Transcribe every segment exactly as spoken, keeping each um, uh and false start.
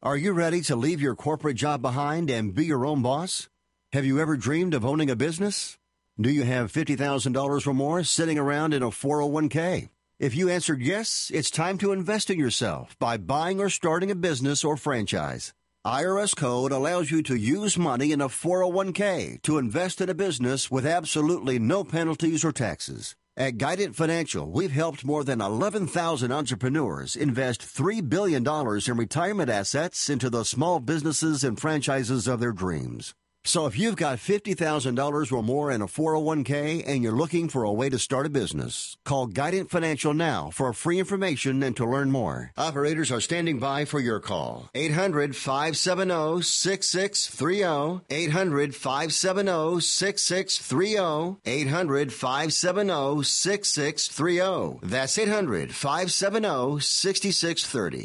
Are you ready to leave your corporate job behind and be your own boss? Have you ever dreamed of owning a business? Do you have fifty thousand dollars or more sitting around in a four oh one k? If you answered yes, it's time to invest in yourself by buying or starting a business or franchise. I R S Code allows you to use money in a four oh one k to invest in a business with absolutely no penalties or taxes. At Guidant Financial, we've helped more than eleven thousand entrepreneurs invest three billion dollars in retirement assets into the small businesses and franchises of their dreams. So if you've got fifty thousand dollars or more in a four oh one k and you're looking for a way to start a business, call Guidant Financial now for free information and to learn more. Operators are standing by for your call. eight hundred, five seven zero, six six three zero. eight hundred, five seven zero, six six three zero. eight hundred, five seven zero, six six three zero. That's eight hundred, five seven zero, six six three zero.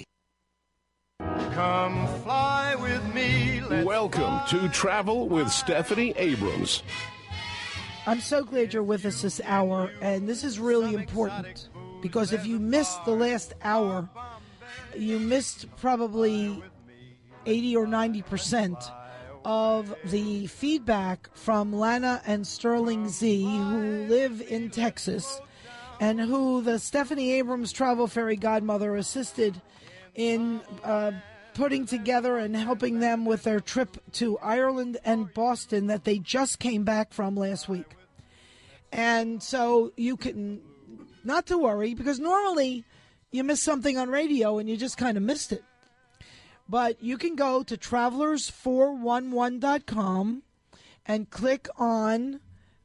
Come fly with me. Let's Welcome fly. to Travel with Stephanie Abrams. I'm so glad you're with us this hour, and this is really important because if you missed the last hour, you missed probably eighty or ninety percent of the feedback from Lana and Sterling Z, who live in Texas, and who the Stephanie Abrams Travel Fairy Godmother assisted in uh, putting together and helping them with their trip to Ireland and Boston that they just came back from last week. And so you can, not to worry, because normally you miss something on radio and you just kind of missed it. But you can go to travelers four one one dot com and click on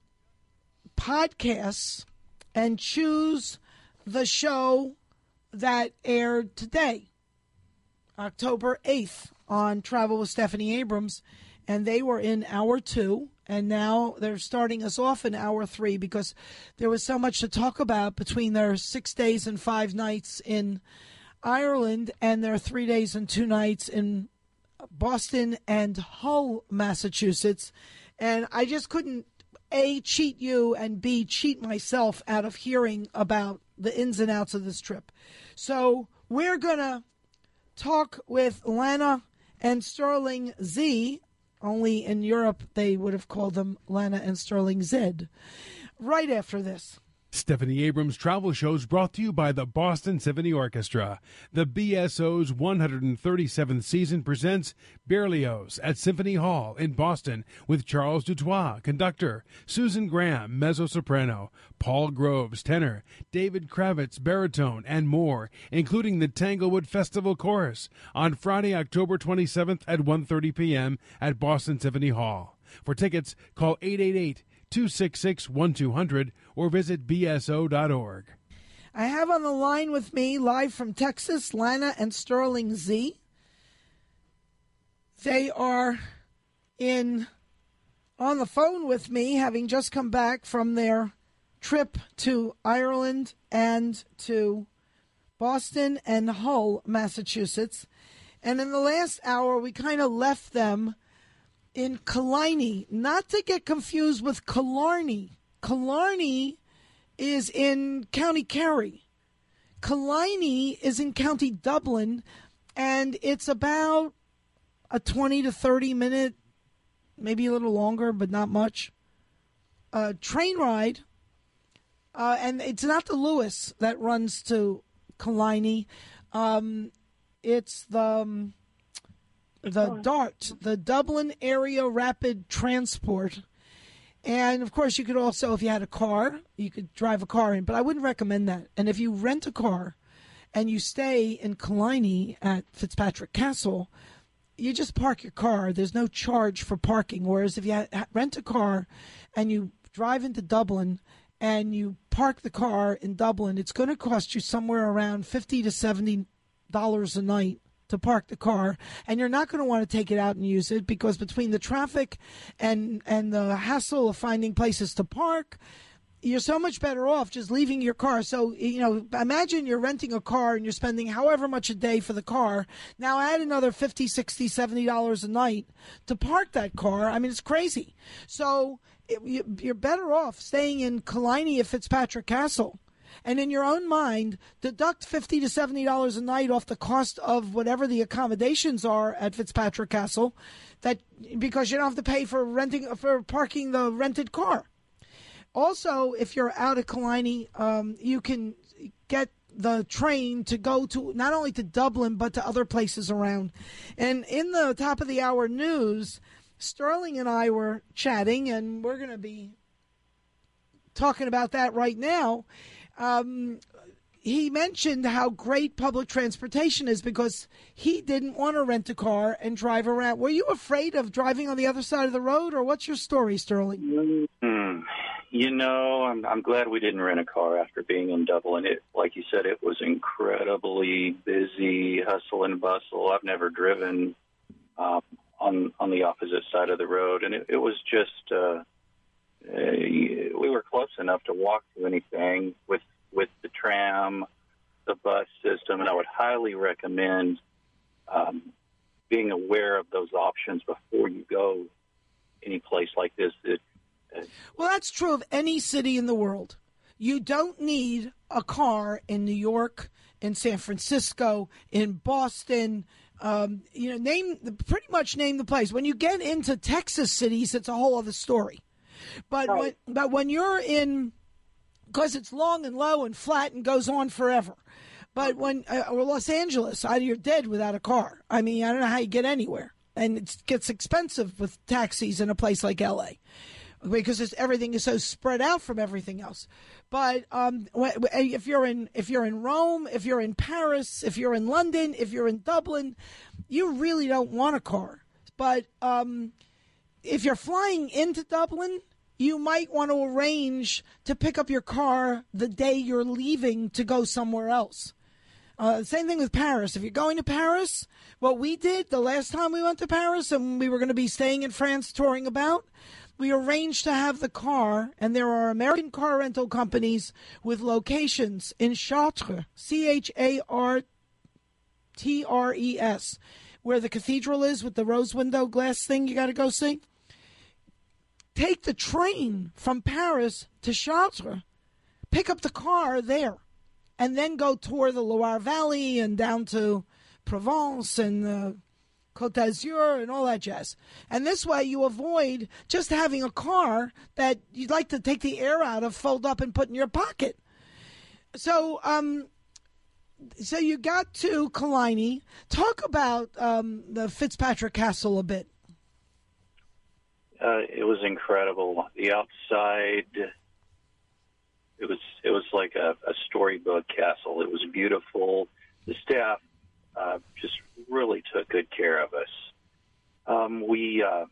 podcasts and choose the show that aired today, October eighth, on Travel with Stephanie Abrams, and they were in hour two, and now they're starting us off in hour three because there was so much to talk about between their six days and five nights in Ireland and their three days and two nights in Boston and Hull, Massachusetts, and I just couldn't, A, cheat you, and B, cheat myself out of hearing about the ins and outs of this trip. So we're going to talk with Lana and Sterling Z, only in Europe they would have called them Lana and Sterling Z, right after this. Stephanie Abrams Travel Shows brought to you by the Boston Symphony Orchestra. The B S O's one hundred thirty-seventh season presents Berlioz at Symphony Hall in Boston with Charles Dutoit, conductor, Susan Graham, mezzo-soprano, Paul Groves, tenor, David Kravitz, baritone, and more, including the Tanglewood Festival Chorus on Friday, October twenty-seventh at one thirty p.m. at Boston Symphony Hall. For tickets, call eight eight eight, two six six, one two zero zero or visit b s o dot org. I have on the line with me, live from Texas, Lana and Sterling Z. They are in on the phone with me, having just come back from their trip to Ireland and to Boston and Hull, Massachusetts. And in the last hour, we kind of left them in Killarney, not to get confused with Killarney. Killarney is in County Kerry. Killarney is in County Dublin, and it's about a twenty to thirty minute, maybe a little longer, but not much, uh, train ride. Uh, and it's not the Lewis that runs to Killarney. Um, it's the... Um, the DART, the Dublin Area Rapid Transport. And, of course, you could also, if you had a car, you could drive a car in. But I wouldn't recommend that. And if you rent a car and you stay in Killarney at Fitzpatrick Castle, you just park your car. There's no charge for parking. Whereas if you ha- rent a car and you drive into Dublin and you park the car in Dublin, it's going to cost you somewhere around fifty to seventy dollars a night to park the car, and you're not going to want to take it out and use it because between the traffic and and the hassle of finding places to park, you're so much better off just leaving your car. So, you know, imagine you're renting a car and you're spending however much a day for the car. Now add another fifty, sixty, seventy dollars a night to park that car. I mean, it's crazy. So it, you're better off staying in Killarney at Fitzpatrick Castle and in your own mind, deduct fifty to seventy dollars a night off the cost of whatever the accommodations are at Fitzpatrick Castle, that because you don't have to pay for renting for parking the rented car. Also, if you're out at Killiney, um, you can get the train to go to not only to Dublin but to other places around. And in the top of the hour news, Sterling and I were chatting, and we're going to be talking about that right now. Um, he mentioned how great public transportation is because he didn't want to rent a car and drive around. Were you afraid of driving on the other side of the road, or what's your story, Sterling? Mm, you know, I'm, I'm glad we didn't rent a car after being in Dublin. It, like you said, it was incredibly busy, hustle and bustle. I've never driven um, on on the opposite side of the road, and it, it was just uh, uh, we were close enough to walk to anything with with the tram, the bus system, and I would highly recommend um, being aware of those options before you go any place like this. It, uh, well, that's true of any city in the world. You don't need a car in New York, in San Francisco, in Boston. Um, you know, name pretty much name the place. When you get into Texas cities, it's a whole other story. But right. when, but when you're in, because it's long and low and flat and goes on forever. But when uh, or Los Angeles, you're dead without a car. I mean, I don't know how you get anywhere, and it gets expensive with taxis in a place like L A because it's, everything is so spread out from everything else. But um, if you're in if you're in Rome, if you're in Paris, if you're in London, if you're in Dublin, you really don't want a car. But um, if you're flying into Dublin, you might want to arrange to pick up your car the day you're leaving to go somewhere else. Uh, same thing with Paris. If you're going to Paris, what we did the last time we went to Paris, and we were going to be staying in France touring about, we arranged to have the car, and there are American car rental companies with locations in Chartres, C H A R T R E S, where the cathedral is with the rose window glass thing you got to go see. Take the train from Paris to Chartres, pick up the car there, and then go tour the Loire Valley and down to Provence and uh, Côte d'Azur and all that jazz. And this way you avoid just having a car that you'd like to take the air out of, fold up, and put in your pocket. So um, so you got to Killiney. Talk about um, the Fitzpatrick Castle a bit. Uh, it was incredible. The outside, it was it was like a, a storybook castle. It was beautiful. The staff uh, just really took good care of us. Um, we, uh,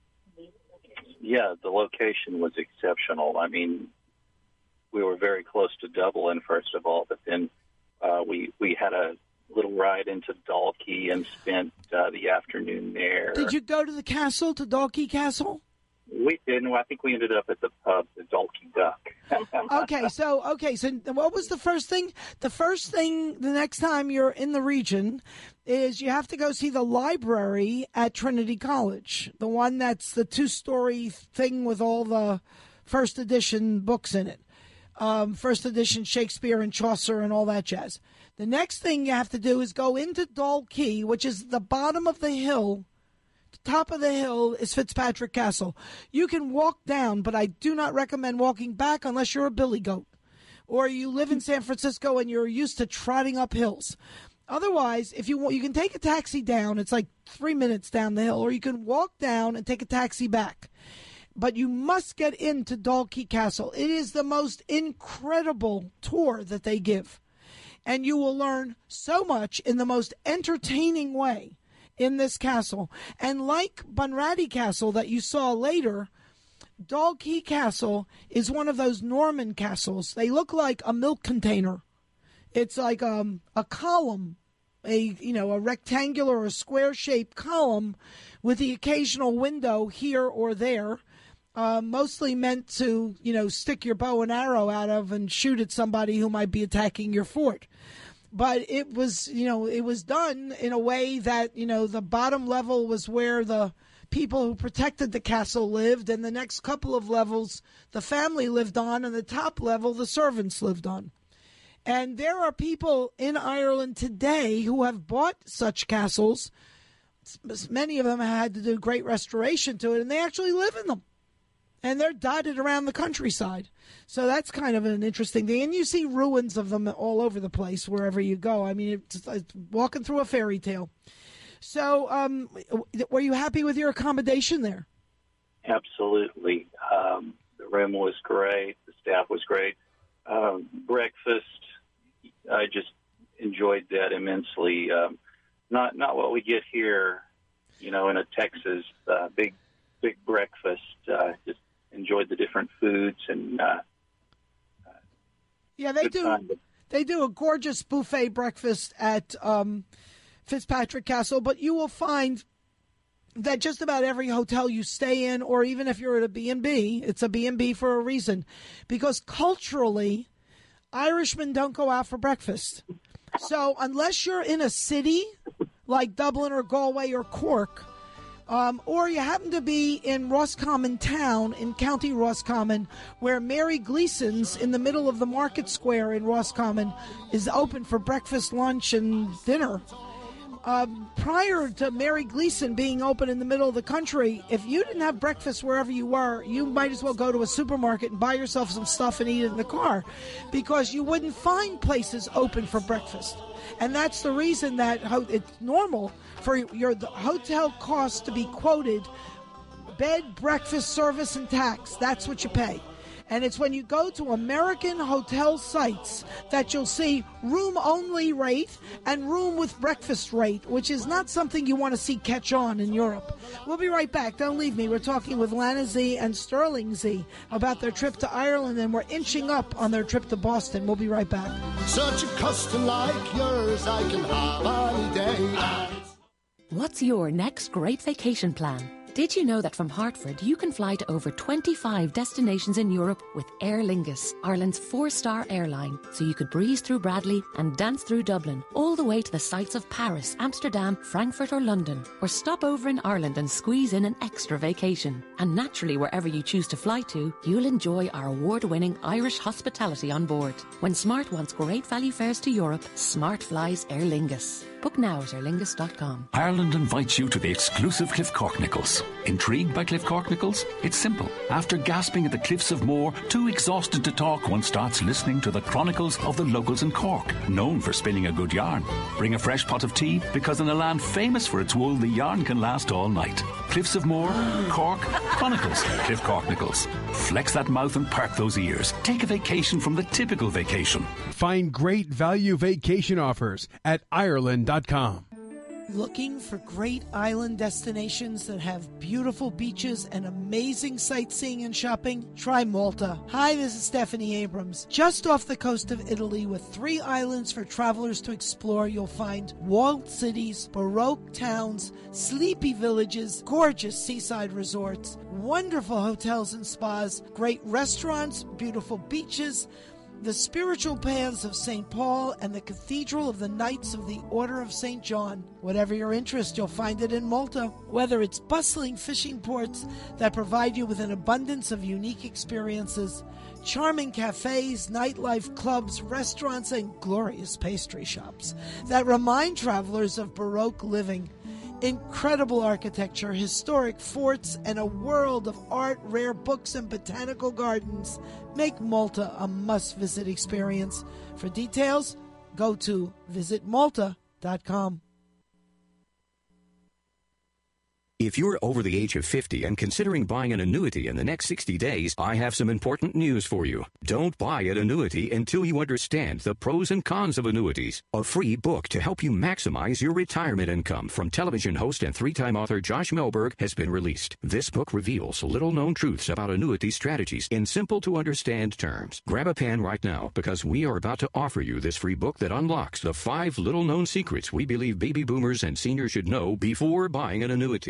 yeah, the location was exceptional. I mean, we were very close to Dublin, first of all, but then uh, we we had a little ride into Dalkey and spent uh, the afternoon there. Did you go to the castle, to Dalkey Castle? We didn't. I think we ended up at the pub, the Dalkey Duck. okay, so okay, so what was the first thing? The first thing the next time you're in the region is you have to go see the library at Trinity College, the one that's the two-story thing with all the first edition books in it. Um, first edition Shakespeare and Chaucer and all that jazz. The next thing you have to do is go into Dalkey, which is the bottom of the hill. The top of the hill is Fitzpatrick Castle. You can walk down, but I do not recommend walking back unless you're a billy goat or you live in San Francisco and you're used to trotting up hills. Otherwise, if you want, you can take a taxi down. It's like three minutes down the hill, or you can walk down and take a taxi back. But you must get into Dalkey Castle. It is the most incredible tour that they give. And you will learn so much in the most entertaining way in this castle. And like Bunratty Castle that you saw later, Dalkey Castle is one of those Norman castles. They look like a milk container. It's like um, a column, a you know, a rectangular or square-shaped column with the occasional window here or there. Uh, mostly meant to, you know, stick your bow and arrow out of and shoot at somebody who might be attacking your fort. But it was, you know, it was done in a way that, you know, the bottom level was where the people who protected the castle lived, and the next couple of levels the family lived on, and the top level the servants lived on. And there are people in Ireland today who have bought such castles. Many of them had to do great restoration to it, and they actually live in them. And they're dotted around the countryside. So that's kind of an interesting thing. And you see ruins of them all over the place wherever you go. I mean, it's, it's walking through a fairy tale. So um, were you happy with your accommodation there? Absolutely. Um, the room was great. The staff was great. Um, breakfast, I just enjoyed that immensely. Um, not not what we get here, you know, in a Texas uh, big big breakfast. Uh, just enjoyed the different foods and. Uh, yeah, they do. Time. They do a gorgeous buffet breakfast at um, Fitzpatrick Castle, but you will find that just about every hotel you stay in, or even if you're at a B and B, it's a B and B for a reason. Because culturally, Irishmen don't go out for breakfast. So unless you're in a city like Dublin or Galway or Cork, um, or you happen to be in Roscommon Town, in County Roscommon, where Mary Gleason's in the middle of the market square in Roscommon is open for breakfast, lunch, and dinner. Um, prior to Mary Gleason being open in the middle of the country, if you didn't have breakfast wherever you were, you might as well go to a supermarket and buy yourself some stuff and eat it in the car, because you wouldn't find places open for breakfast. And that's the reason that ho- it's normal for your the hotel costs to be quoted bed, breakfast, service, and tax. That's what you pay. And it's when you go to American hotel sites that you'll see room-only rate and room with breakfast rate, which is not something you want to see catch on in Europe. We'll be right back. Don't leave me. We're talking with Lana Z and Sterling Z about their trip to Ireland, and we're inching up on their trip to Boston. We'll be right back. Such a custom like yours I can have any day. What's your next great vacation plan? Did you know that from Hartford you can fly to over twenty-five destinations in Europe with Aer Lingus, Ireland's four-star airline, so you could breeze through Bradley and dance through Dublin, all the way to the sights of Paris, Amsterdam, Frankfurt or London, or stop over in Ireland and squeeze in an extra vacation. And naturally, wherever you choose to fly to, you'll enjoy our award-winning Irish hospitality on board. When Smart wants great value fares to Europe, Smart flies Aer Lingus. Book now at aer lingus dot com. Ireland invites you to the exclusive Cliff Cork-Nichols. Intrigued by Cliff Cork-Nichols? It's simple. After gasping at the cliffs of Moher, too exhausted to talk, one starts listening to the chronicles of the locals in Cork, known for spinning a good yarn. Bring a fresh pot of tea, because in a land famous for its wool, the yarn can last all night. Cliffs of Moher, Cork, Chronicles, Cliff Cork-Nichols. Flex that mouth and park those ears. Take a vacation from the typical vacation. Find great value vacation offers at Ireland dot com. Looking for great island destinations that have beautiful beaches and amazing sightseeing and shopping? Try Malta. Hi, this is Stephanie Abrams. Just off the coast of Italy, with three islands for travelers to explore, you'll find walled cities, baroque towns, sleepy villages, gorgeous seaside resorts, wonderful hotels and spas, great restaurants, beautiful beaches, the spiritual paths of Saint Paul, and the Cathedral of the Knights of the Order of Saint John. Whatever your interest, you'll find it in Malta. Whether it's bustling fishing ports that provide you with an abundance of unique experiences, charming cafes, nightlife clubs, restaurants, and glorious pastry shops that remind travelers of Baroque living, incredible architecture, historic forts, and a world of art, rare books, and botanical gardens make Malta a must-visit experience. For details, go to visit malta dot com. If you're over the age of fifty and considering buying an annuity in the next sixty days, I have some important news for you. Don't buy an annuity until you understand the pros and cons of annuities. A free book to help you maximize your retirement income from television host and three-time author Josh Melberg has been released. This book reveals little-known truths about annuity strategies in simple-to-understand terms. Grab a pen right now, because we are about to offer you this free book that unlocks the five little-known secrets we believe baby boomers and seniors should know before buying an annuity.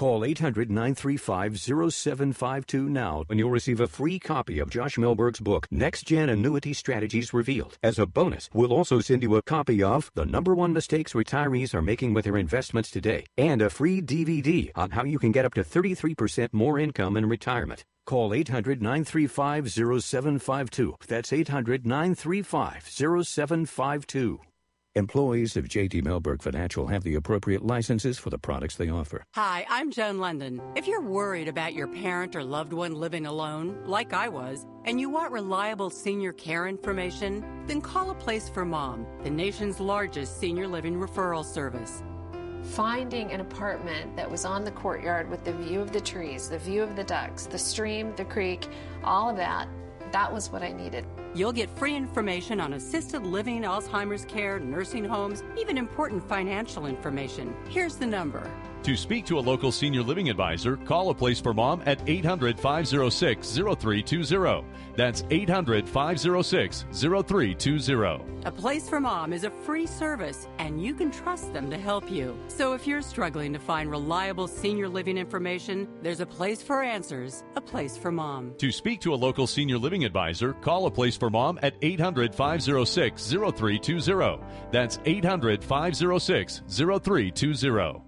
Call eight hundred, nine three five, zero seven five two now and you'll receive a free copy of Josh Melberg's book, Next Gen Annuity Strategies Revealed. As a bonus, we'll also send you a copy of The Number One Mistakes Retirees Are Making with Their Investments Today and a free D V D on how you can get up to thirty-three percent more income in retirement. Call eight hundred, nine three five, zero seven five two. That's eight hundred, nine three five, zero seven five two. Employees of J D. Melberg Financial have the appropriate licenses for the products they offer. Hi, I'm Joan London. If you're worried about your parent or loved one living alone, like I was, and you want reliable senior care information, then call A Place for Mom, the nation's largest senior living referral service. Finding an apartment that was on the courtyard with the view of the trees, the view of the ducks, the stream, the creek, all of that, that was what I needed. You'll get free information on assisted living, Alzheimer's care, nursing homes, even important financial information. Here's the number. To speak to a local senior living advisor, call A Place for Mom at eight hundred, five oh six, oh three two oh. That's eight hundred, five oh six, oh three two oh. A Place for Mom is a free service, and you can trust them to help you. So if you're struggling to find reliable senior living information, there's a place for answers, A Place for Mom. To speak to a local senior living advisor, call A Place for Mom at eight hundred, five oh six, oh three two oh. That's eight hundred, five oh six, oh three two oh.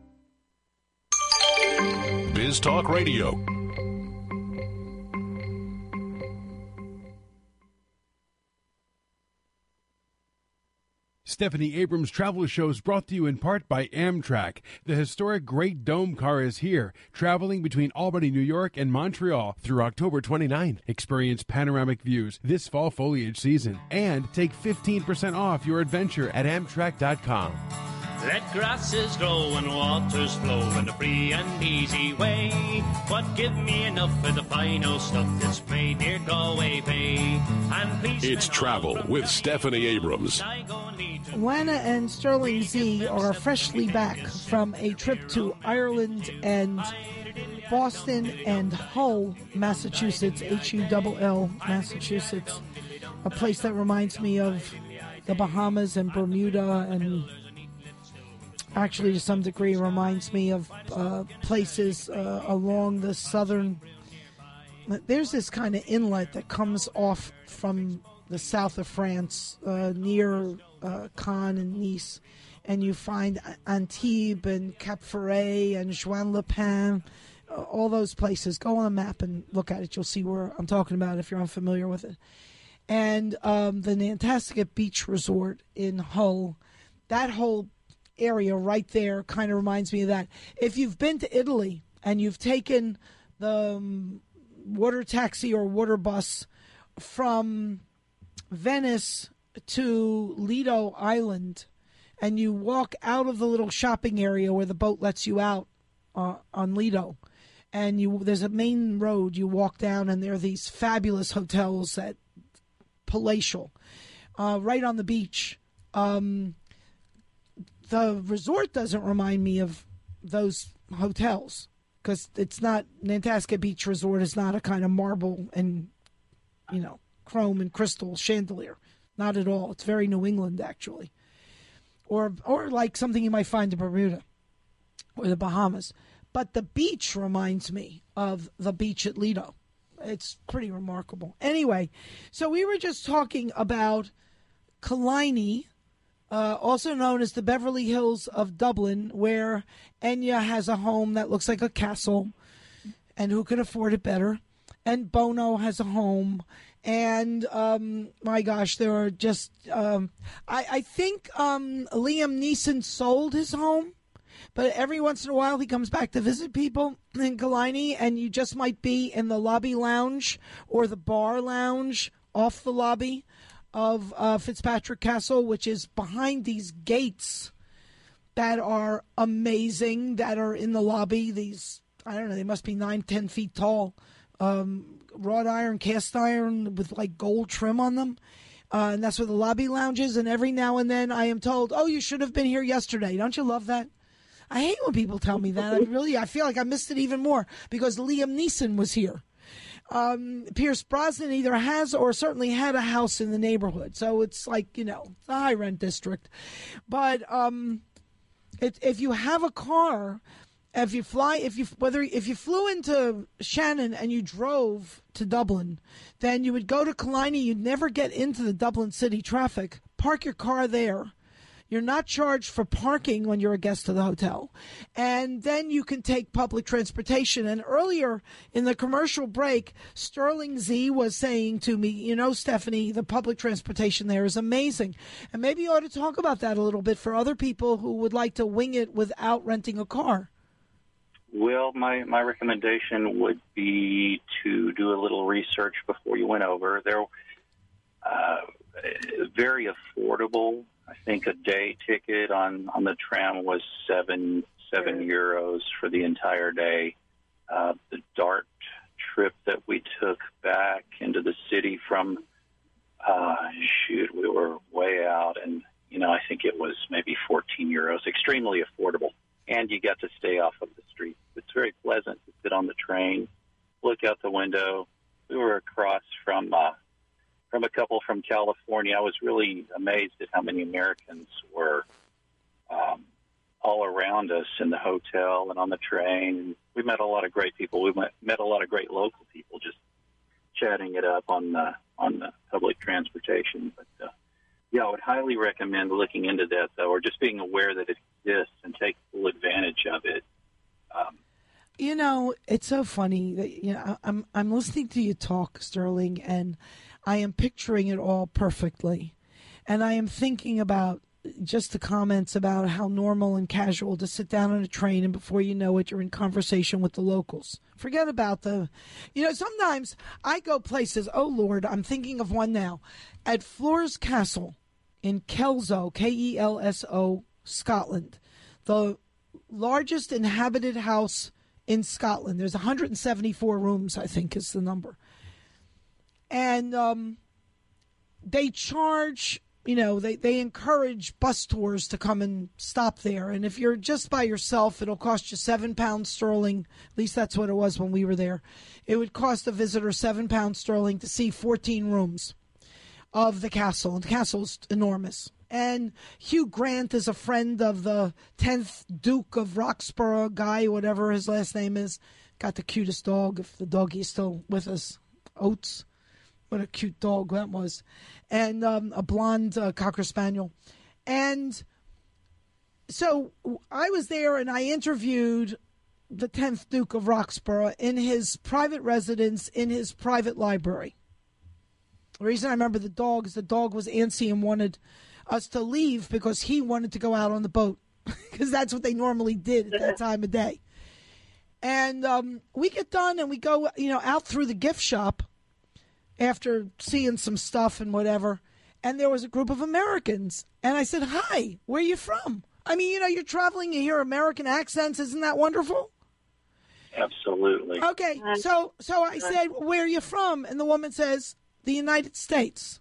Biz Talk Radio. Stephanie Abrams Travel Show is brought to you in part by Amtrak. The historic Great Dome car is here, traveling between Albany, New York and Montreal through October twenty-ninth. Experience panoramic views this fall foliage season and take fifteen percent off your adventure at Amtrak dot com. Let grasses grow and waters flow in a free and easy way. But give me enough of the fine old stuff that's made near Galway Bay. And please It's Travel with Stephanie Abrams. Lana and Sterling Z are freshly back from a trip to Ireland and Boston and Hull, Massachusetts, H U L L, Massachusetts, a place that reminds me of the Bahamas and Bermuda, and actually to some degree reminds me of uh, places uh, along the southern. There's this kind of inlet that comes off from the south of France uh, near uh, Cannes and Nice, and you find Antibes and Cap Ferret and Juan-le-Pin, uh, all those places. Go on a map and look at it. You'll see where I'm talking about if you're unfamiliar with it. And um, the Nantasket Beach Resort in Hull, that whole area right there kind of reminds me of that. If you've been to Italy and you've taken the um, water taxi or water bus from Venice to Lido Island, and you walk out of the little shopping area where the boat lets you out uh, on Lido, and you there's a main road you walk down, and there are these fabulous hotels that palatial uh, right on the beach. Um, the resort doesn't remind me of those hotels because it's not Nantasket Beach Resort is not a kind of marble and, you know, chrome and crystal chandelier. Not at all. It's very New England, actually. Or or like something you might find in Bermuda or the Bahamas. But the beach reminds me of the beach at Lido. It's pretty remarkable. Anyway, so we were just talking about Killiney, uh, also known as the Beverly Hills of Dublin, where Enya has a home that looks like a castle, and who could afford it better? And Bono has a home. And, um, my gosh, there are just, um, I, I think um, Liam Neeson sold his home, but every once in a while he comes back to visit people in Killiney, and you just might be in the lobby lounge or the bar lounge off the lobby of uh, Fitzpatrick Castle, which is behind these gates that are amazing, that are in the lobby. These, I don't know, they must be nine, ten feet tall. Um, wrought iron, cast iron with like gold trim on them. Uh, and that's where the lobby lounge is. And every now and then I am told, oh, you should have been here yesterday. Don't you love that? I hate when people tell me that. I really, I feel like I missed it even more because Liam Neeson was here. Um, Pierce Brosnan either has or certainly had a house in the neighborhood. So it's like, you know, the high rent district. But um, it, if you have a car If you fly, if you whether if you flew into Shannon and you drove to Dublin, then you would go to Killiney. You'd never get into the Dublin city traffic. Park your car there. You're not charged for parking when you're a guest of the hotel. And then you can take public transportation. And earlier in the commercial break, Sterling Z was saying to me, you know, Stephanie, the public transportation there is amazing. And maybe you ought to talk about that a little bit for other people who would like to wing it without renting a car. Well, my, my recommendation would be to do a little research before you went over. They're uh, very affordable. I think a day ticket on, on the tram was seven seven euros for the entire day. Uh, the DART trip that we took back into the city from, uh, shoot, we were way out, and, you know, I think it was maybe fourteen euros, extremely affordable. And you got to stay off of the street. It's very pleasant to sit on the train, look out the window. We were across from uh, from a couple from California. I was really amazed at how many Americans were um, all around us in the hotel and on the train. We met a lot of great people. We met, met a lot of great local people just chatting it up on the, on the public transportation. But, uh, yeah, I would highly recommend looking into that, though, or just being aware that it exists and take full advantage of it. Um, you know, it's so funny that, you know, I'm I'm listening to you talk, Sterling, and I am picturing it all perfectly. And I am thinking about just the comments about how normal and casual to sit down on a train and before you know it, you're in conversation with the locals. Forget about the, you know, sometimes I go places, oh, Lord, I'm thinking of one now, at Flores Castle in Kelso, K E L S O, Scotland, the largest inhabited house in Scotland. There's one hundred seventy-four rooms, I think is the number. And um, they charge, you know, they, they encourage bus tours to come and stop there. And if you're just by yourself, it'll cost you seven pounds sterling. At least that's what it was when we were there. It would cost a visitor seven pounds sterling to see fourteen rooms of the castle. And the castle's enormous. And Hugh Grant is a friend of the tenth Duke of Roxburgh guy, whatever his last name is. Got the cutest dog, if the doggy is still with us. Oates. What a cute dog that was. And um, a blonde uh, Cocker Spaniel. And so I was there and I interviewed the tenth Duke of Roxburgh in his private residence, in his private library. The reason I remember the dog is the dog was antsy and wanted us to leave because he wanted to go out on the boat because that's what they normally did at that time of day. And um, we get done and we go, you know, out through the gift shop after seeing some stuff and whatever. And there was a group of Americans. And I said, hi, where are you from? I mean, you know, you're traveling, you hear American accents. Isn't that wonderful? Absolutely. Okay. So, so I said, where are you from? And the woman says, the United States.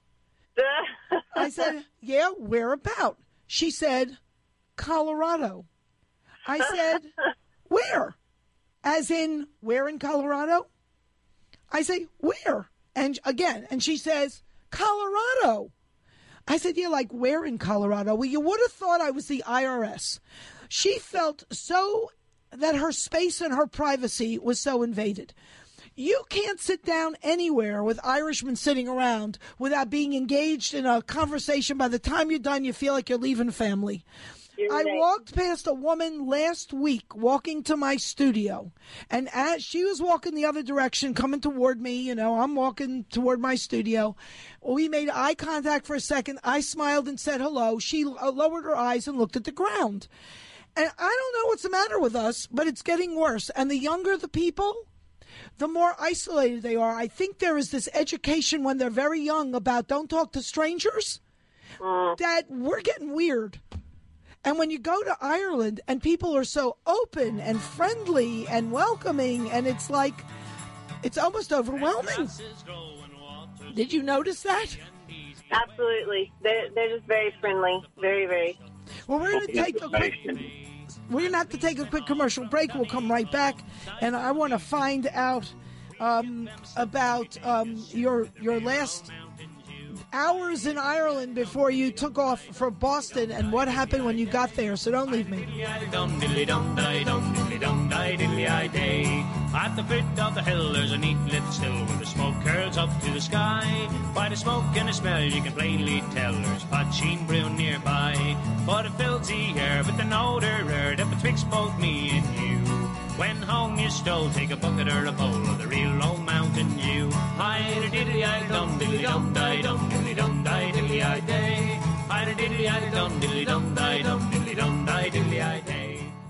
I said, yeah, where about? She said, Colorado. I said, where? As in, where in Colorado? I say, where? And again, and she says, Colorado. I said, yeah, like where in Colorado? Well, you would have thought I was the I R S. She felt so that her space and her privacy was so invaded. You can't sit down anywhere with Irishmen sitting around without being engaged in a conversation. By the time you're done, you feel like you're leaving family. You're I right. walked past a woman last week walking to my studio, and as she was walking the other direction, coming toward me, you know, I'm walking toward my studio. We made eye contact for a second. I smiled and said hello. She lowered her eyes and looked at the ground. And I don't know what's the matter with us, but it's getting worse. And the younger the people, the more isolated they are. I think there is this education when they're very young about don't talk to strangers, uh. that we're getting weird. And when you go to Ireland and people are so open and friendly and welcoming, and it's like, it's almost overwhelming. Did you notice that? Absolutely. They're, they're just very friendly. Very, very. Well, we're going to take a quick... We're going to have to take a quick commercial break. We'll come right back. And I want to find out um, about um, your your last hours in Ireland before you took off for Boston and what happened when you got there. So don't leave me. diddly-i, diddly-i day. At the foot of the hill there's a neat little still where the smoke curls up to the sky. By the smoke and the smell you can plainly tell there's poteen brewing nearby. But it fills the air with an odour rare that betwixt both me and you. When home you stole, take a bucket or a bowl of the real old Mountain Dew. Hi diddly I dum diddly dum di dum diddly dum di diddly I day. Hi diddly I dum diddly dum di dum diddly dum di diddly I day.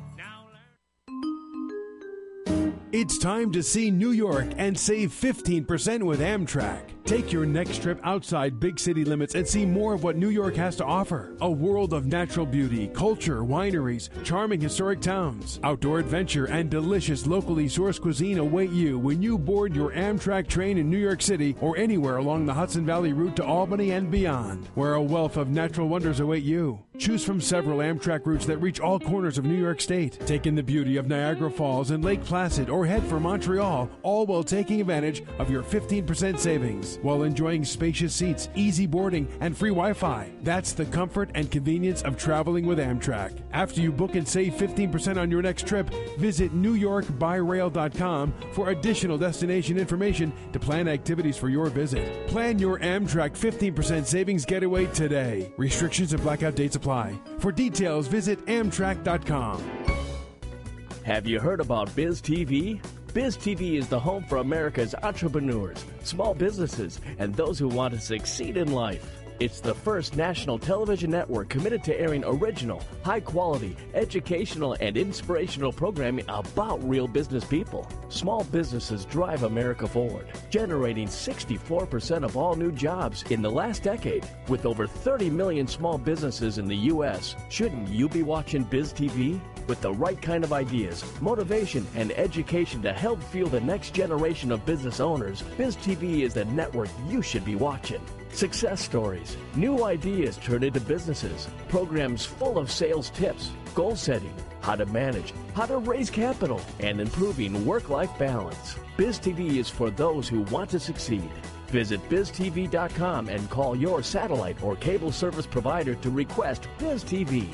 It's time to see New York and save fifteen percent with Amtrak. Take your next trip outside big city limits and see more of what New York has to offer. A world of natural beauty, culture, wineries, charming historic towns, outdoor adventure, and delicious locally sourced cuisine await you when you board your Amtrak train in New York City or anywhere along the Hudson Valley route to Albany and beyond, where a wealth of natural wonders await you. Choose from several Amtrak routes that reach all corners of New York State. Take in the beauty of Niagara Falls and Lake Placid or head for Montreal, all while taking advantage of your fifteen percent savings, while enjoying spacious seats, easy boarding, and free Wi-Fi. That's the comfort and convenience of traveling with Amtrak. After you book and save fifteen percent on your next trip, visit new york by rail dot com for additional destination information to plan activities for your visit. Plan your Amtrak fifteen percent savings getaway today. Restrictions and blackout dates apply. For details, visit amtrak dot com. Have you heard about Biz T V? Biz T V is the home for America's entrepreneurs, small businesses, and those who want to succeed in life. It's the first national television network committed to airing original, high-quality, educational, and inspirational programming about real business people. Small businesses drive America forward, generating sixty-four percent of all new jobs in the last decade. With over thirty million small businesses in the U S, shouldn't you be watching Biz T V? With the right kind of ideas, motivation, and education to help fuel the next generation of business owners, Biz T V is the network you should be watching. Success stories, new ideas turned into businesses, programs full of sales tips, goal setting, how to manage, how to raise capital, and improving work-life balance. Biz T V is for those who want to succeed. Visit biz t v dot com and call your satellite or cable service provider to request Biz T V.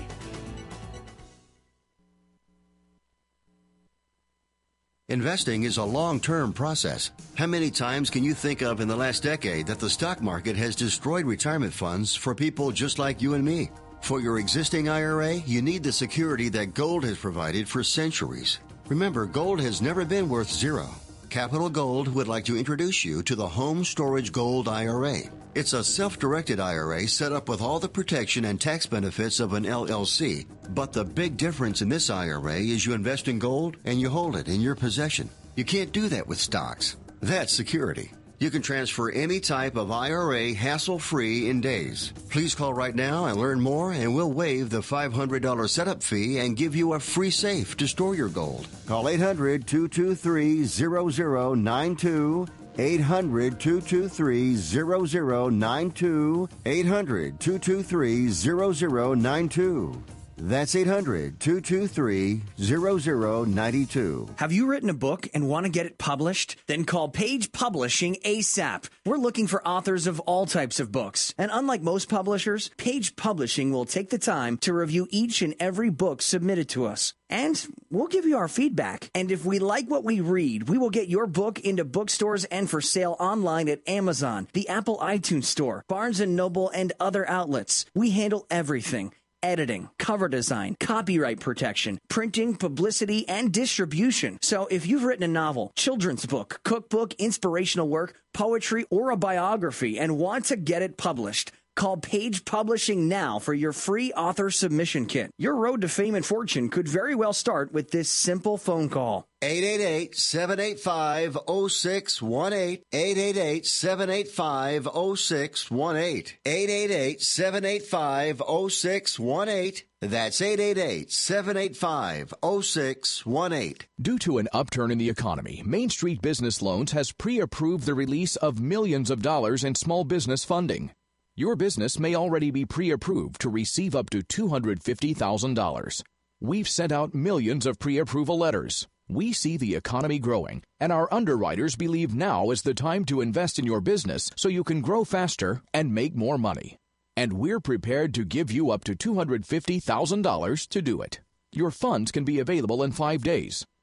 Investing is a long-term process. How many times can you think of in the last decade that the stock market has destroyed retirement funds for people just like you and me? For your existing I R A, you need the security that gold has provided for centuries. Remember, gold has never been worth zero. Capital Gold would like to introduce you to the Home Storage Gold I R A. It's a self-directed I R A set up with all the protection and tax benefits of an L L C. But the big difference in this I R A is you invest in gold and you hold it in your possession. You can't do that with stocks. That's security. You can transfer any type of I R A hassle-free in days. Please call right now and learn more, and we'll waive the five hundred dollars setup fee and give you a free safe to store your gold. Call eight hundred, two two three, zero zero nine two. eight hundred, two two three, zero zero nine two. eight hundred, two two three, zero zero nine two. That's eight hundred, two two three, zero zero nine two. Have you written a book and want to get it published? Then call Page Publishing ASAP. We're looking for authors of all types of books. And unlike most publishers, Page Publishing will take the time to review each and every book submitted to us. And we'll give you our feedback. And if we like what we read, we will get your book into bookstores and for sale online at Amazon, the Apple iTunes Store, Barnes and Noble, and other outlets. We handle everything. Editing, cover design, copyright protection, printing, publicity, and distribution. So if you've written a novel, children's book, cookbook, inspirational work, poetry, or a biography and want to get it published, call Page Publishing now for your free author submission kit. Your road to fame and fortune could very well start with this simple phone call. eight eight eight, seven eight five, zero six one eight. eight eight eight, seven eight five, zero six one eight. eight eight eight, seven eight five, zero six one eight. That's eight eight eight, seven eight five, zero six one eight. Due to an upturn in the economy, Main Street Business Loans has pre-approved the release of millions of dollars in small business funding. Your business may already be pre-approved to receive up to two hundred fifty thousand dollars. We've sent out millions of pre-approval letters. We see the economy growing, and our underwriters believe now is the time to invest in your business so you can grow faster and make more money. And we're prepared to give you up to two hundred fifty thousand dollars to do it. Your funds can be available in five days.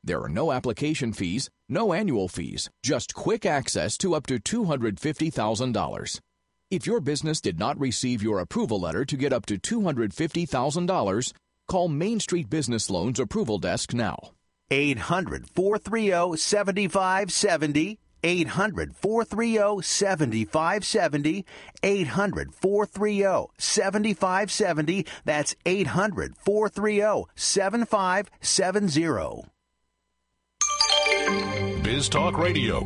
There are no application fees, no annual fees, just quick access to up to two hundred fifty thousand dollars. If your business did not receive your approval letter to get up to two hundred fifty thousand dollars, call Main Street Business Loans Approval Desk now. eight hundred, four three zero, seven five seven zero. eight hundred, four three zero, seven five seven zero. eight hundred, four three zero, seven five seven zero. That's eight hundred, four three zero, seven five seven zero. Biz Talk Radio.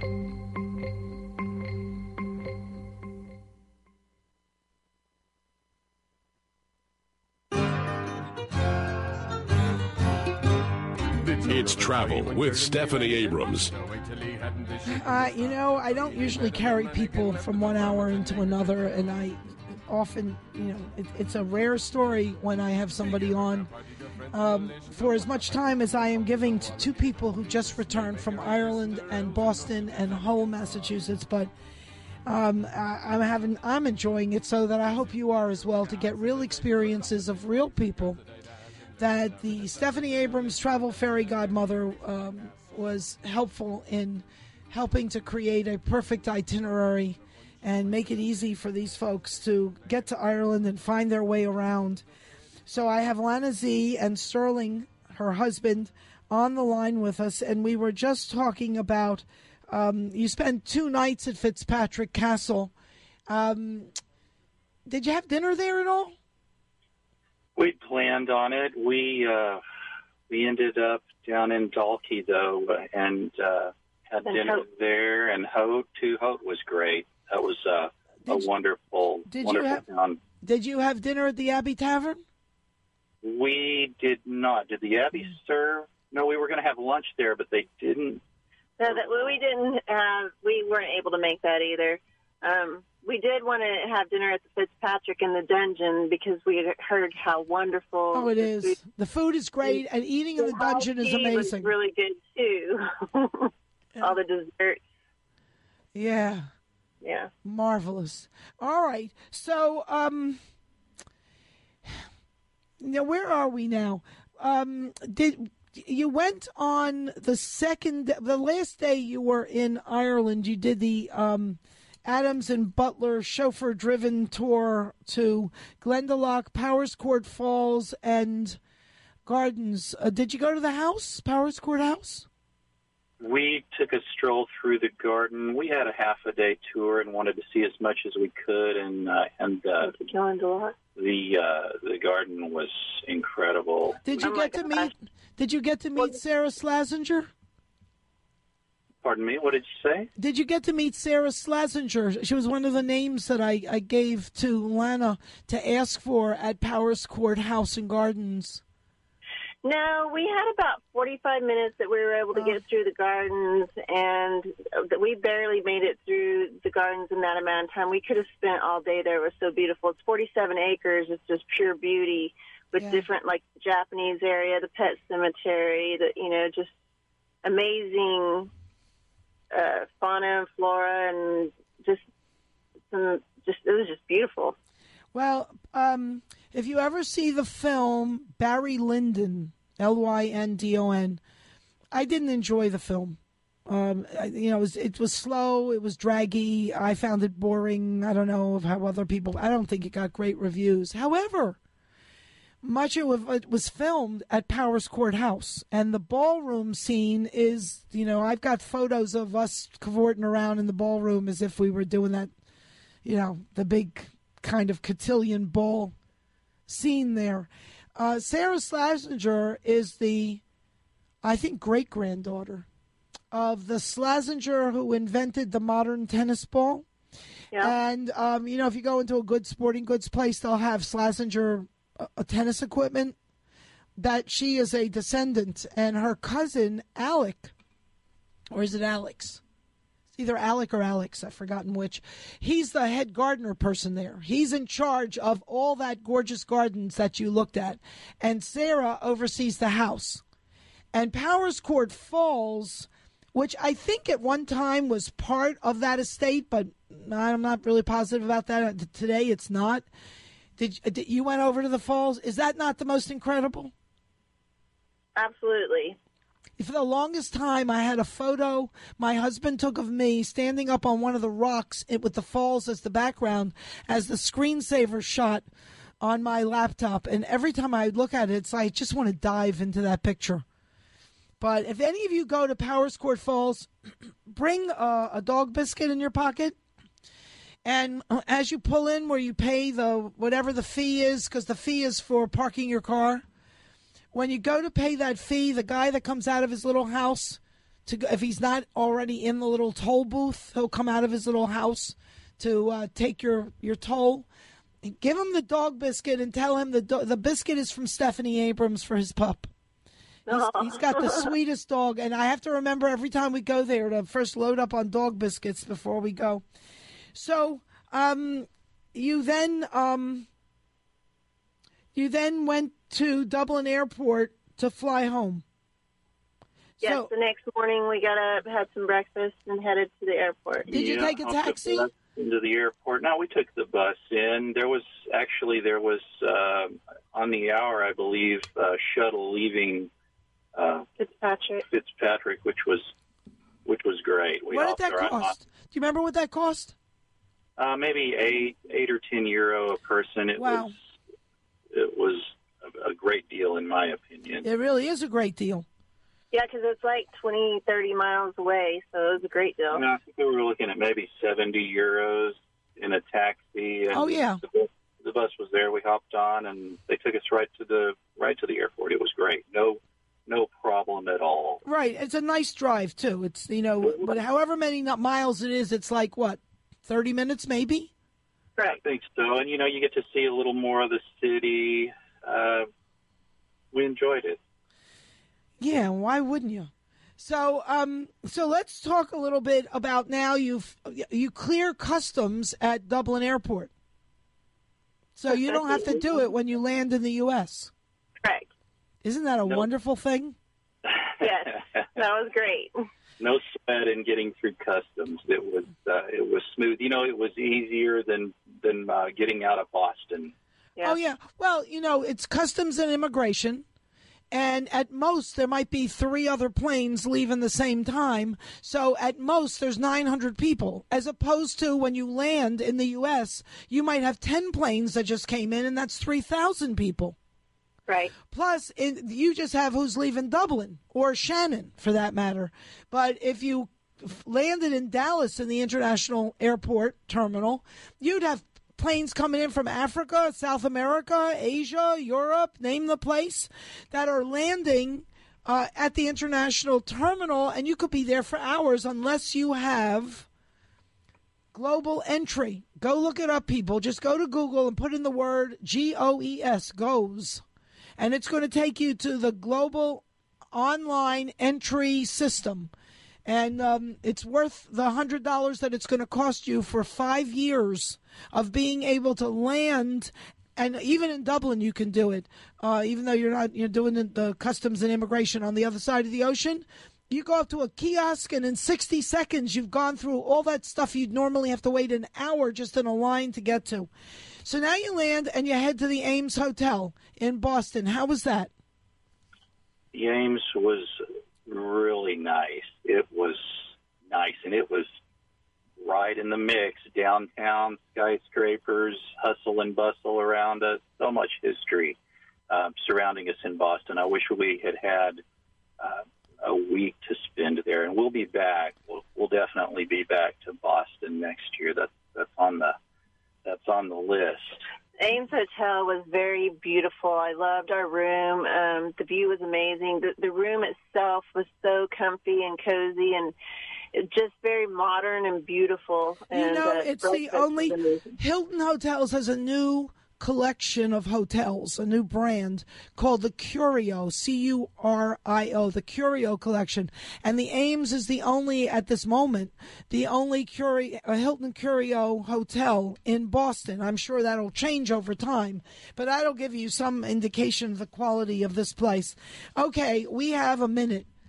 It's Travel with Stephanie Abrams. Uh, you know, I don't usually carry people from one hour into another, and I often, you know, it, it's a rare story when I have somebody on um, for as much time as I am giving to two people who just returned from Ireland and Boston and Hull, Massachusetts. But um, I, I'm having, I'm enjoying it, so that I hope you are as well, to get real experiences of real people. That the Stephanie Abrams Travel Fairy Godmother um, was helpful in helping to create a perfect itinerary and make it easy for these folks to get to Ireland and find their way around. So I have Lana Z and Sterling, her husband, on the line with us, and we were just talking about um, you spent two nights at Fitzpatrick Castle. Um, did you have dinner there at all? We planned on it. We uh, we ended up down in Dalkey, though, and uh, had And dinner Hope. there. And Hope, too. Hope was great. That was uh, a Did you- wonderful, did you wonderful have- town. Did you have dinner at the Abbey Tavern? We did not. Did the Abbey serve? No, we were going to have lunch there, but they didn't. No, that well, we didn't have. We weren't able to make that either. Um, we did want to have dinner at the Fitzpatrick in the dungeon because we had heard how wonderful. Oh, it the is. food- The food is great, and eating in the dungeon is tea was amazing. really good too. All the desserts. Yeah. Yeah. Marvelous. All right. So, um, now where are we now? Um, did you went on the second, the last day you were in Ireland? You did the um, Adams and Butler chauffeur-driven tour to Glendalough, Powerscourt Falls, and Gardens. Uh, did you go to the house, Powerscourt House? We took a stroll through the garden. We had a half a day tour and wanted to see as much as we could, and uh, and uh, the uh, the garden was incredible. Did you get to meet? Did you get to meet Sarah Slazenger? Pardon me, what did you say? Did you get to meet Sarah Slazenger? She was one of the names that I, I gave to Lana to ask for at Powerscourt House and Gardens. No, we had about forty-five minutes that we were able to get through the gardens, and we barely made it through the gardens in that amount of time. We could have spent all day there. It was so beautiful. It's forty-seven acres. It's just pure beauty with Yeah. different, like, the Japanese area, the pet cemetery, the, you know, just amazing uh, fauna and flora, and just, some, just it was just beautiful. Well, um, if you ever see the film Barry Lyndon, L Y N D O N, I didn't enjoy the film. Um, I- you know, it was, it was slow. It was draggy. I found it boring. I don't know of how other people. I don't think it got great reviews. However, much of it was filmed at Powerscourt House, and the ballroom scene is, you know, I've got photos of us cavorting around in the ballroom as if we were doing that, you know, the big kind of cotillion ball scene there. Uh, Sarah Slazenger is the, I think, great-granddaughter of the Slazenger who invented the modern tennis ball. Yeah. And, um, you know, if you go into a good sporting goods place, they'll have Slazenger uh, uh, tennis equipment. That she is a descendant. And her cousin, Alec, or is it Alex? It's either Alec or Alex, I've forgotten which. He's the head gardener person there. He's in charge of all that gorgeous gardens that you looked at. And Sarah oversees the house. And Powerscourt Falls, which I think at one time was part of that estate, but I'm not really positive about that. Today it's not. Did, did you went over to the falls? Is that not the most incredible? Absolutely. For the longest time, I had a photo my husband took of me standing up on one of the rocks with the falls as the background, as the screensaver shot on my laptop. And every time I look at it, it's like I just want to dive into that picture. But if any of you go to Powerscourt Falls, bring a, a dog biscuit in your pocket. And as you pull in where you pay the whatever the fee is, because the fee is for parking your car, when you go to pay that fee, the guy that comes out of his little house, to go, if he's not already in the little toll booth, he'll come out of his little house to uh, take your, your toll. And give him the dog biscuit and tell him the do- the biscuit is from Stephanie Abrams for his pup. He's, he's got the sweetest dog, and I have to remember every time we go there to first load up on dog biscuits before we go. So um, you then um, you then went to Dublin Airport to fly home. Yes, so, the next morning we got up, had some breakfast, and headed to the airport. Did you Yeah, take a I'll taxi? took the bus into the airport? No, we took the bus in. There was actually there was uh, on the hour, I believe, a shuttle leaving uh, Fitzpatrick. Fitzpatrick, which was which was great. We what did that also- cost? Do you remember what that cost? Uh, maybe eight, eight or ten euro a person. It Wow. was it was a, a great deal, in my opinion. It really is a great deal. Yeah, because it's like twenty, thirty miles away, so it was a great deal. And I think we were looking at maybe seventy euros in a taxi. And Oh, yeah. The bus, the bus was there. We hopped on, and they took us right to the right to the airport. It was great. No, no problem at all. Right. It's a nice drive, too. It's, you know, but however many not miles it is, it's like, what, thirty minutes maybe? I think so. And, you know, you get to see a little more of the city. Uh, we enjoyed it. Yeah, why wouldn't you? So, um, so let's talk a little bit about now. You've you clear customs at Dublin Airport, so you don't have to do it when you land in the U S. Correct. Isn't that a No. wonderful thing? Yes, that was great. No sweat in getting through customs. It was uh, it was smooth. You know, it was easier than than uh, getting out of Boston. Oh yeah. Well, you know, it's customs and immigration. And at most, there might be three other planes leaving the same time. So at most, there's nine hundred people. As opposed to when you land in the U S, you might have ten planes that just came in, and that's three thousand people. Right. Plus, it, you just have who's leaving Dublin, or Shannon, for that matter. But if you f- landed in Dallas in the International Airport Terminal, you'd have planes coming in from Africa, South America, Asia, Europe, name the place, that are landing uh, at the international terminal, and you could be there for hours unless you have global entry. Go look it up, people. Just go to Google and put in the word G O E S, GOES, and it's going to take you to the global online entry system. And um, it's worth the one hundred dollars that it's going to cost you for five years of being able to land. And even in Dublin, you can do it. Uh, even though you're not you're doing the, the customs and immigration on the other side of the ocean, you go up to a kiosk, and in sixty seconds, you've gone through all that stuff you'd normally have to wait an hour just in a line to get to. So now you land and you head to the Ames Hotel in Boston. How was that? The Ames was really nice. It was nice, and it was right in the mix. Downtown, skyscrapers, hustle and bustle around us. So much history uh, surrounding us in Boston. I wish we had had uh, a week to spend there, and we'll be back. We'll, we'll definitely be back to Boston next year. That's that's on the that's on the list. Ames Hotel was very beautiful. I loved our room. Um, the view was amazing. The, the room itself was so comfy and cozy, and it just very modern and beautiful. You and, know, uh, it's the breakfast was only amazing. Hilton Hotels has a new collection of hotels, a new brand called the Curio, C U R I O, the Curio collection. And the Ames is the only, at this moment, the only Curio, uh, Hilton Curio hotel in Boston. I'm sure that'll change over time, but that'll give you some indication of the quality of this place. Okay, we have a minute.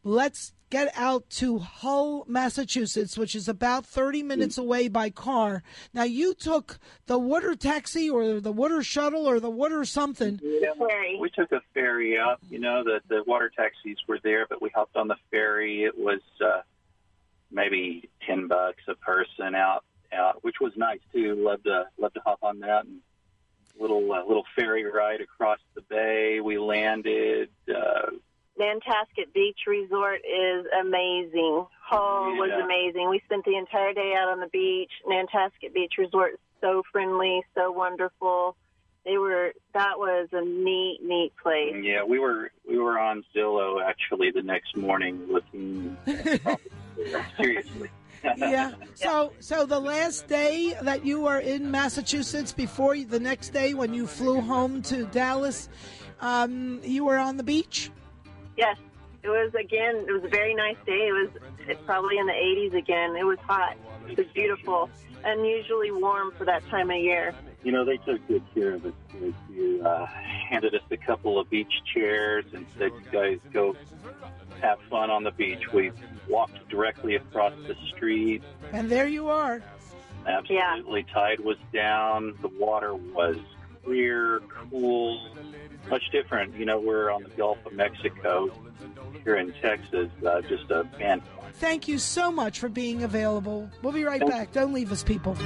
let's get out to Hull, Massachusetts, which is about thirty minutes away by car. Now, you took the water taxi or the water shuttle or the water something. Yeah, we took a ferry up. You know, the, the water taxis were there, but we hopped on the ferry. It was uh, maybe ten bucks a person out, out, which was nice, too. Love to, love to hop on that. And little, uh, little ferry ride across the bay. We landed. Uh, Nantasket Beach Resort is amazing. Hull Yeah. was amazing. We spent the entire day out on the beach. Nantasket Beach Resort is so friendly, so wonderful. They were that was a neat, neat place. Yeah, we were we were on Zillow actually the next morning looking. Seriously. Yeah. So, so the last day that you were in Massachusetts before you, the next day when you flew home to Dallas, um, you were on the beach? Yes, it was again. It was a very nice day. It was it's probably in the eighties again. It was hot. It was beautiful, unusually warm for that time of year. You know, they took good care of us. You uh, handed us a couple of beach chairs and said, "You guys go have fun on the beach." We walked directly across the street. And there you are. Absolutely, tide was down. The water was clear, cool. Much different. You know, we're on the Gulf of Mexico. Here in Texas, uh, just a fan. Thank you so much for being available. We'll be right back. Don't leave us, people.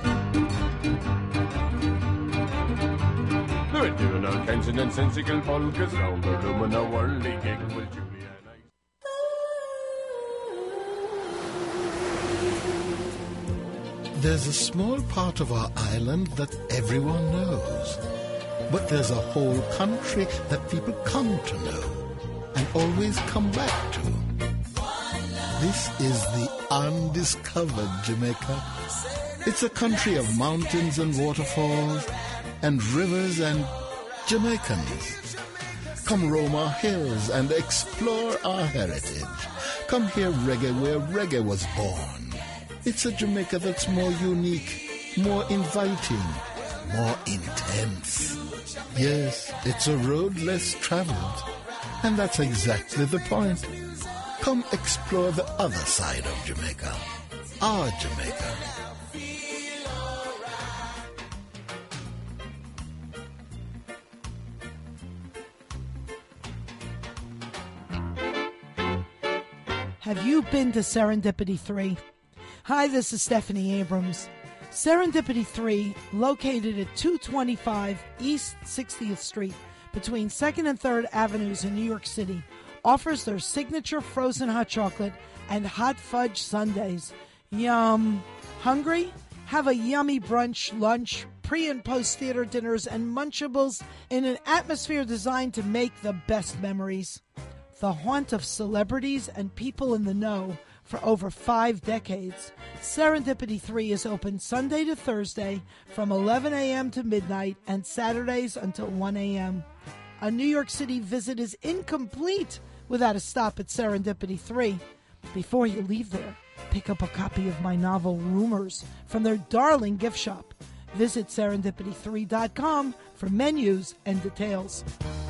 There's a small part of our island that everyone knows. But there's a whole country that people come to know and always come back to. This is the undiscovered Jamaica. It's a country of mountains and waterfalls and rivers and Jamaicans. Come roam our hills and explore our heritage. Come hear reggae where reggae was born. It's a Jamaica that's more unique, more inviting, more intense. Yes, it's a road less traveled, and that's exactly the point. Come explore the other side of Jamaica, our Jamaica. Have you been to Serendipity three? Hi, this is Stephanie Abrams. Serendipity three, located at two twenty-five East sixtieth Street between second and third Avenues in New York City, offers their signature frozen hot chocolate and hot fudge sundaes. Yum! Hungry? Have a yummy brunch, lunch, pre- and post-theater dinners, and Munchables in an atmosphere designed to make the best memories. The haunt of celebrities and people in the know for over five decades, Serendipity three is open Sunday to Thursday from eleven a.m. to midnight and Saturdays until one a.m. A New York City visit is incomplete without a stop at Serendipity three. Before you leave there, pick up a copy of my novel Rumors from their darling gift shop. Visit serendipity three dot com for menus and details.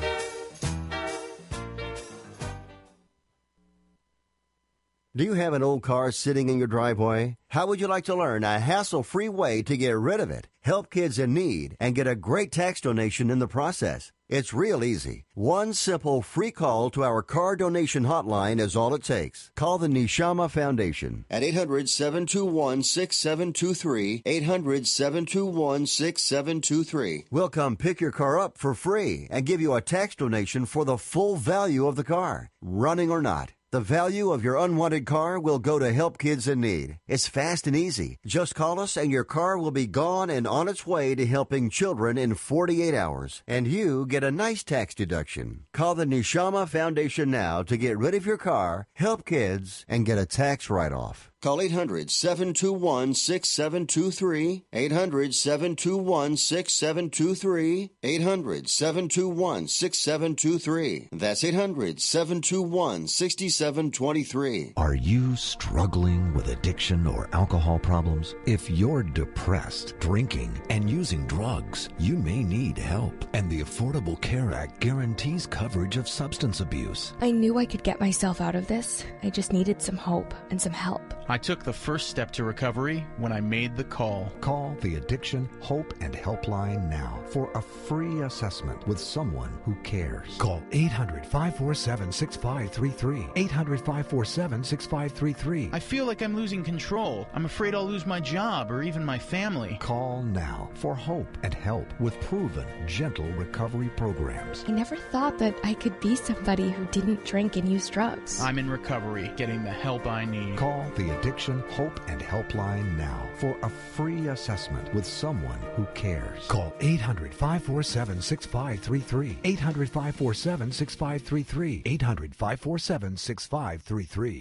Do you have an old car sitting in your driveway? How would you like to learn a hassle-free way to get rid of it, help kids in need, and get a great tax donation in the process? It's real easy. One simple free call to our car donation hotline is all it takes. Call the Neshama Foundation at eight hundred, seven two one, six seven two three, eight hundred, seven two one, six seven two three. We'll come pick your car up for free and give you a tax donation for the full value of the car, running or not. The value of your unwanted car will go to help kids in need. It's fast and easy. Just call us and your car will be gone and on its way to helping children in forty-eight hours. And you get a nice tax deduction. Call the Neshama Foundation now to get rid of your car, help kids, and get a tax write-off. Call eight hundred, seven two one, six seven two three, eight hundred, seven two one, six seven two three, eight hundred, seven two one, six seven two three. That's eight hundred, seven two one, six seven two three. Are you struggling with addiction or alcohol problems? If you're depressed, drinking, and using drugs, you may need help. And the Affordable Care Act guarantees coverage of substance abuse. I knew I could get myself out of this. I just needed some hope and some help. I took the first step to recovery when I made the call. Call the Addiction, Hope, and Helpline now for a free assessment with someone who cares. Call eight hundred, five four seven, six five three three. eight hundred, five four seven, six five three three. I feel like I'm losing control. I'm afraid I'll lose my job or even my family. Call now for hope and help with proven, gentle recovery programs. I never thought that I could be somebody who didn't drink and use drugs. I'm in recovery, getting the help I need. Call the Addiction, Hope, and Helpline now for a free assessment with someone who cares. Call eight hundred, five four seven, six five three three. eight hundred, five four seven, six five three three. eight hundred, five four seven, six five three three.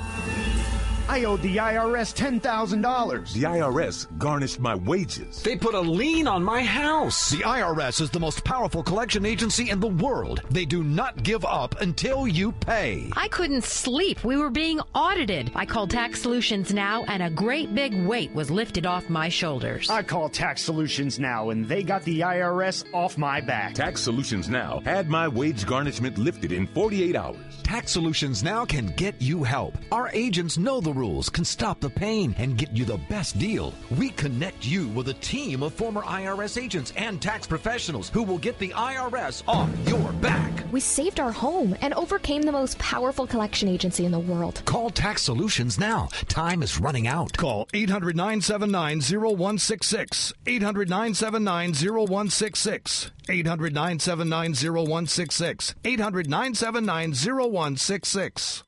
I owed the I R S ten thousand dollars. The I R S garnished my wages. They put a lien on my house. The I R S is the most powerful collection agency in the world. They do not give up until you pay. I couldn't sleep. We were being audited. I called Tax Solutions Now, and a great big weight was lifted off my shoulders. I called Tax Solutions Now, and they got the I R S off my back. Tax Solutions Now had my wage garnishment lifted in forty-eight hours. Tax Solutions Now can get you help. Our agents know the rules, can stop the pain, and get you the best deal. We connect you with a team of former I R S agents and tax professionals who will get the I R S off your back. We saved our home and overcame the most powerful collection agency in the world. Call Tax Solutions now. Time is running out. Call eight hundred, nine seven nine, zero one six six. eight hundred, nine seven nine, zero one six six. eight hundred, nine seven nine, zero one six six. eight hundred, nine seven nine, zero one six six.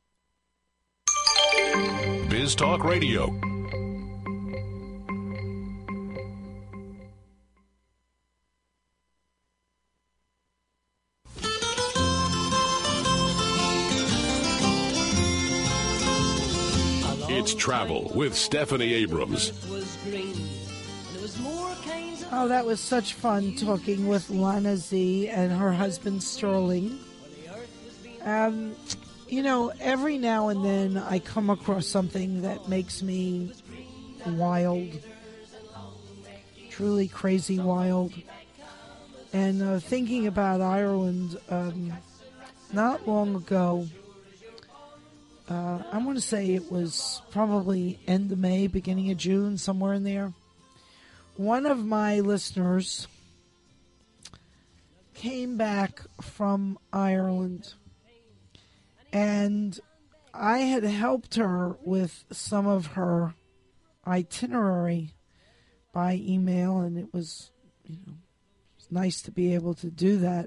Biz Talk Radio. It's Travel with Stephanie Abrams. Oh, that was such fun talking with Lana Z and her husband Sterling. Um, you know, every now and then I come across something that makes me wild, truly crazy wild. And uh, thinking about Ireland, um, not long ago, uh, I want to say it was probably end of May, beginning of June, somewhere in there. One of my listeners came back from Ireland, and I had helped her with some of her itinerary by email, and it was, you know, it was nice to be able to do that.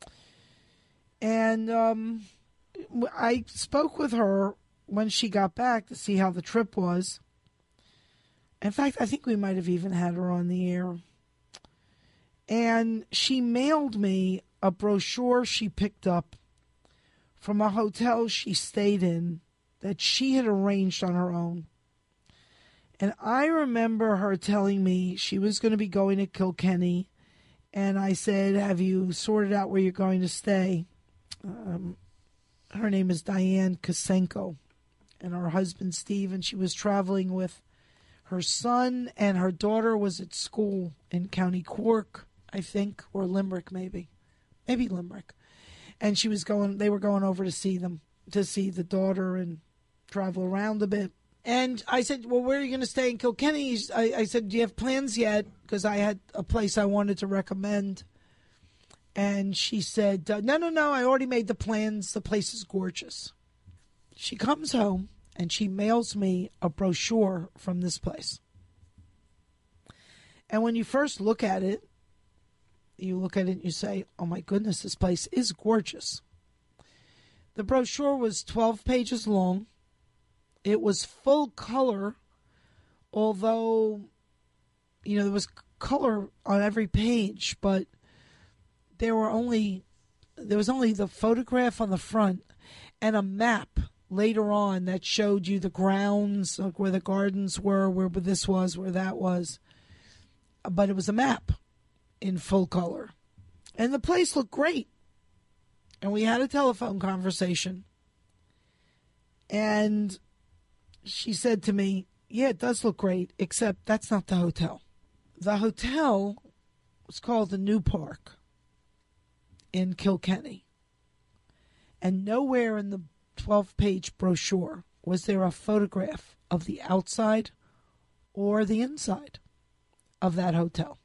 And um, I spoke with her when she got back to see how the trip was. In fact, I think we might have even had her on the air. And she mailed me a brochure she picked up from a hotel she stayed in that she had arranged on her own. And I remember her telling me she was going to be going to Kilkenny. And I said, have you sorted out where you're going to stay? Um, her name is Diane Kosenko. And her husband, Steve, and she was traveling with her son, and her daughter was at school in County Cork, I think, or Limerick, maybe. Maybe Limerick. And she was going, they were going over to see them, to see the daughter and travel around a bit. And I said, well, where are you going to stay in Kilkenny? I, I said, do you have plans yet? Because I had a place I wanted to recommend. And she said, no, no, no, I already made the plans. The place is gorgeous. She comes home and she mails me a brochure from this place. And when you first look at it, you look at it and you say, oh my goodness, this place is gorgeous. The brochure was twelve pages long. It was full color, although, you know, there was color on every page, but there were only, there was only the photograph on the front and a map later on that showed you the grounds, like where the gardens were, where this was, where that was. But it was a map in full color. And the place looked great. And we had a telephone conversation. And she said to me, yeah, it does look great, except that's not the hotel. The hotel was called the New Park in Kilkenny. And nowhere in the twelve-page brochure was there a photograph of the outside or the inside of that hotel.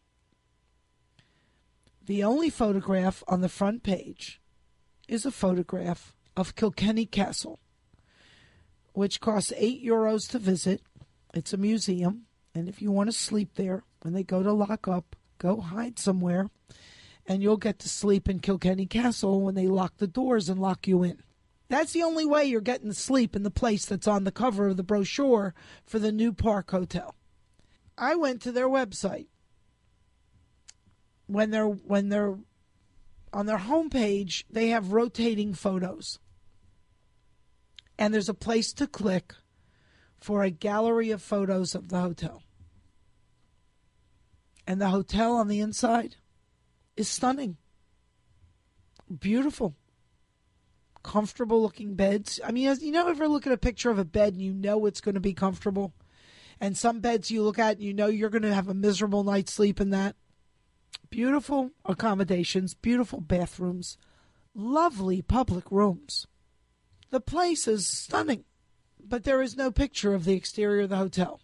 The only photograph on the front page is a photograph of Kilkenny Castle, which costs eight euros to visit. It's a museum, and if you want to sleep there, when they go to lock up, go hide somewhere, and you'll get to sleep in Kilkenny Castle when they lock the doors and lock you in. That's the only way you're getting to sleep in the place that's on the cover of the brochure for the New Park Hotel. I went to their website. When they're when they're on their homepage, they have rotating photos. And there's a place to click for a gallery of photos of the hotel. And the hotel on the inside is stunning. Beautiful. Comfortable looking beds. I mean, you know, ever look at a picture of a bed and you know it's going to be comfortable? And some beds you look at and you know you're going to have a miserable night's sleep in that. Beautiful accommodations, beautiful bathrooms, lovely public rooms. The place is stunning, but there is no picture of the exterior of the hotel.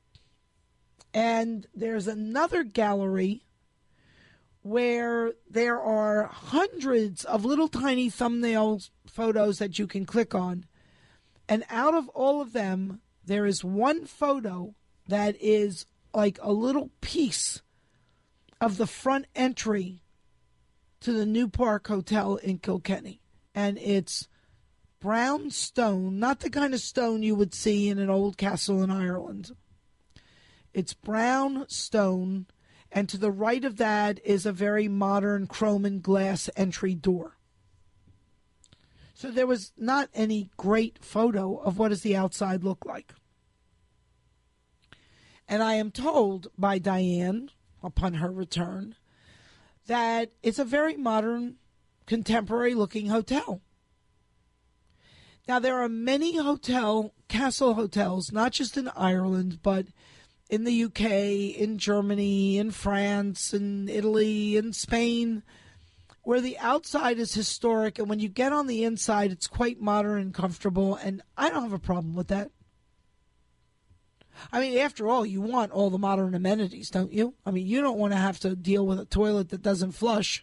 And there's another gallery where there are hundreds of little tiny thumbnail photos that you can click on. And out of all of them, there is one photo that is like a little piece of the front entry to the New Park Hotel in Kilkenny. And it's brown stone, not the kind of stone you would see in an old castle in Ireland. It's brown stone, and to the right of that is a very modern chrome and glass entry door. So there was not any great photo of what does the outside look like. And I am told by Diane, upon her return, that it's a very modern, contemporary-looking hotel. Now, there are many hotel, castle hotels, not just in Ireland, but in the U K, in Germany, in France, in Italy, in Spain, where the outside is historic, and when you get on the inside, it's quite modern and comfortable, and I don't have a problem with that. I mean, after all, you want all the modern amenities, don't you? I mean, you don't want to have to deal with a toilet that doesn't flush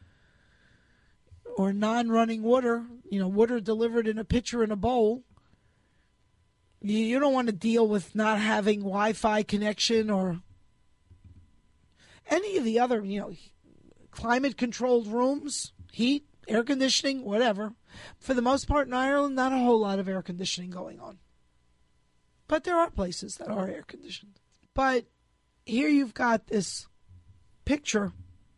or non-running water, you know, water delivered in a pitcher in a bowl. You, you don't want to deal with not having Wi-Fi connection or any of the other, you know, climate-controlled rooms, heat, air conditioning, whatever. For the most part in Ireland, not a whole lot of air conditioning going on. But there are places that are air-conditioned. But here you've got this picture,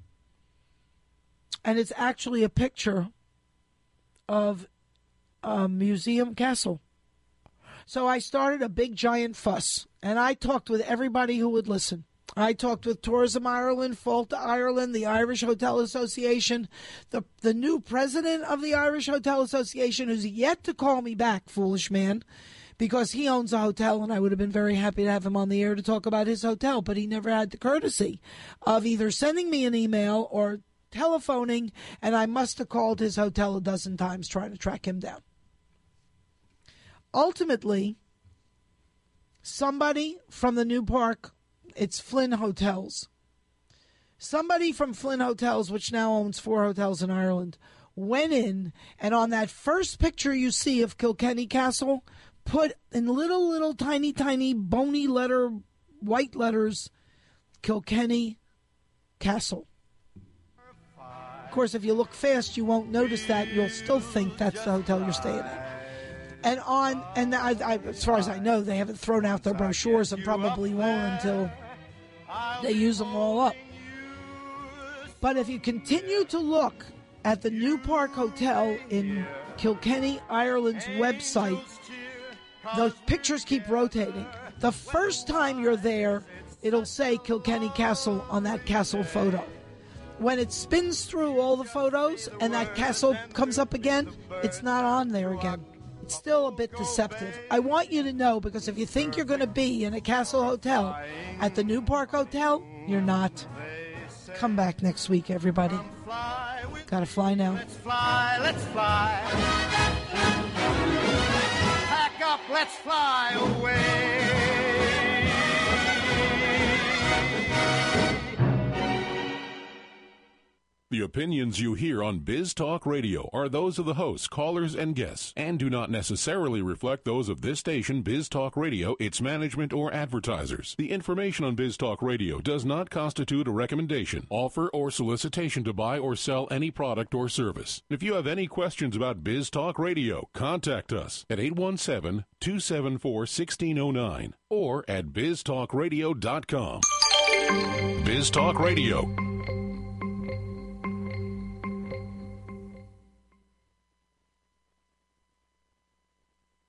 and it's actually a picture of a museum castle. So I started a big, giant fuss, and I talked with everybody who would listen. I talked with Tourism Ireland, Fáilte Ireland, the Irish Hotel Association, the the new president of the Irish Hotel Association, who's yet to call me back, foolish man, because he owns a hotel, and I would have been very happy to have him on the air to talk about his hotel, but he never had the courtesy of either sending me an email or telephoning, and I must have called his hotel a dozen times trying to track him down. Ultimately, somebody from the New Park, it's Flynn Hotels, somebody from Flynn Hotels, which now owns four hotels in Ireland, went in, and on that first picture you see of Kilkenny Castle, put in little, little, tiny, tiny, bony letter, white letters, Kilkenny Castle. Of course, if you look fast, you won't notice that. You'll still think that's the hotel you're staying at. And on, and I, I, as far as I know, they haven't thrown out their brochures and probably won't until they use them all up. But if you continue to look at the New Park Hotel in Kilkenny, Ireland's website, the pictures keep rotating. The first time you're there, it'll say Kilkenny Castle on that castle photo. When it spins through all the photos and that castle comes up again, it's not on there again. It's still a bit deceptive. I want you to know, because if you think you're going to be in a Castle Hotel at the New Park Hotel, you're not. Come back next week, everybody. Gotta fly now. Let's fly, let's fly. Pack up, let's fly away. The opinions you hear on Biz Talk Radio are those of the hosts, callers, and guests, and do not necessarily reflect those of this station, Biz Talk Radio, its management, or advertisers. The information on Biz Talk Radio does not constitute a recommendation, offer, or solicitation to buy or sell any product or service. If you have any questions about Biz Talk Radio, contact us at eight one seven, two seven four, one six zero nine or at biz talk radio dot com. Biz Talk Radio.